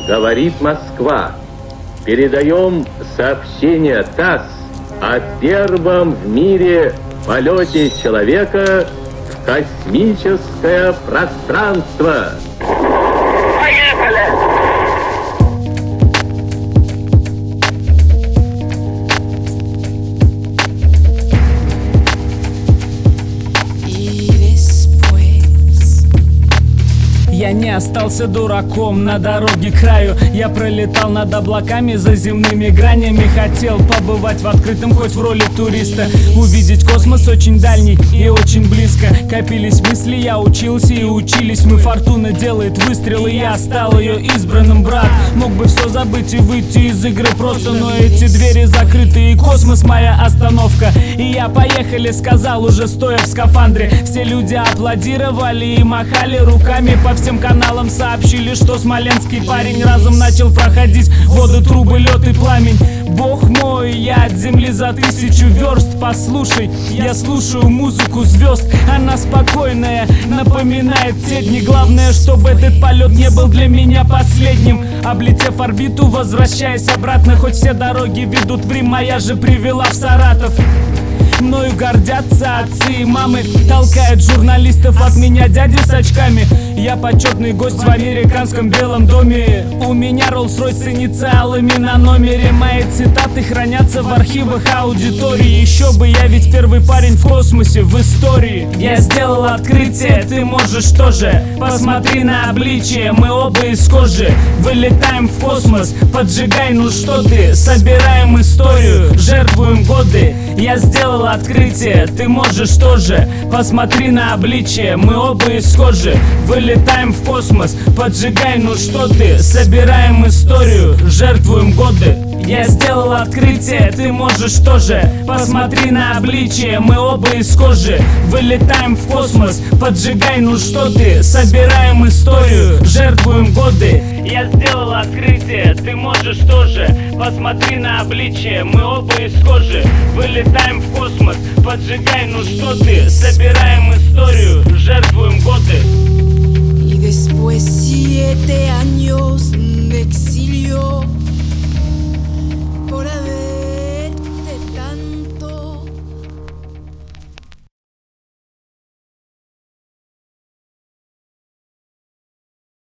Говорит Москва. Передаем сообщение ТАСС о первом в мире полете человека в космическое пространство. Поехали! Я не остался дураком на дороге к краю. Я пролетал над облаками за земными гранями. Хотел побывать в открытом, хоть в роли туриста. Увидеть космос очень дальний и очень близко. Копились мысли, я учился и учились мы. Фортуна делает выстрелы, я стал ее избранным, брат. Мог бы все забыть и выйти из игры просто, но эти двери закрыты и космос моя остановка. И я поехали, сказал уже стоя в скафандре. Все люди аплодировали и махали руками по всем каналам, сообщили, что смоленский парень разом начал проходить воды, трубы, лед и пламень. Бог мой, я от земли за 1000 верст. Послушай, я слушаю музыку звезд. Она спокойная, напоминает те дни. Главное, чтобы этот полет не был для меня последним. Облетев орбиту, возвращаясь обратно, хоть все дороги ведут в Рим, моя же привела в Саратов. Мною гордятся отцы и мамы, толкают журналистов от меня дяди с очками. Я почетный гость в американском Белом доме. У меня Rolls-Royce с инициалами на номере. Мои цитаты хранятся в архивах аудитории. Еще бы, я ведь первый парень в космосе, в истории. Я сделал открытие, ты можешь тоже. Посмотри на обличие, мы оба из кожи. Вылетаем в космос, поджигай, ну что ты. Собираем историю, жертвуем годы. Я сделал открытие, ты можешь тоже. Посмотри на обличие, мы оба из кожи. Вылетаем в космос, поджигай, ну что ты. Собираем историю, жертвуем годы. Я сделал открытие, ты можешь тоже. Посмотри на обличие, мы оба из кожи. Вылетаем в космос, поджигай, ну что ты. Собираем историю, жертвуем годы. Я сделал открытие, ты можешь тоже. Посмотри на обличие, мы оба из кожи. Vyletaем в космос, поджигай, ну что ты. Собираем историю, жертвуем годы. Y después 7 años de exilio